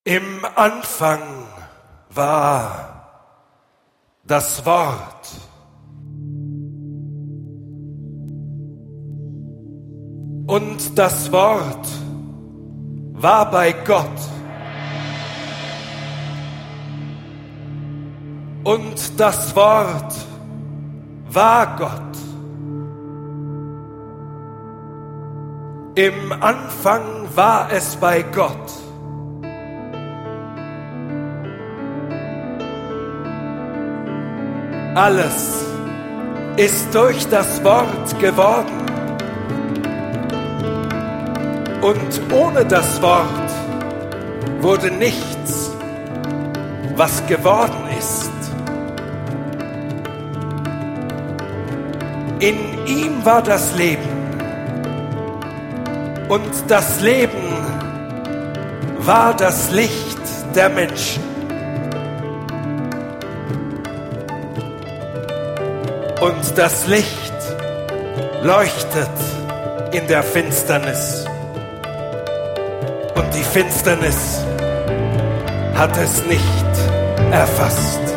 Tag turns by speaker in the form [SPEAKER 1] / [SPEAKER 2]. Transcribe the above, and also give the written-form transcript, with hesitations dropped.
[SPEAKER 1] Im Anfang war das Wort. Und das Wort war bei Gott. Und das Wort war Gott. Im Anfang war es bei Gott. Alles ist durch das Wort geworden. Und ohne das Wort wurde nichts, was geworden ist. In ihm war das Leben. Und das Leben war das Licht der Menschen. Und das Licht leuchtet in der Finsternis. Und die Finsternis hat es nicht erfasst.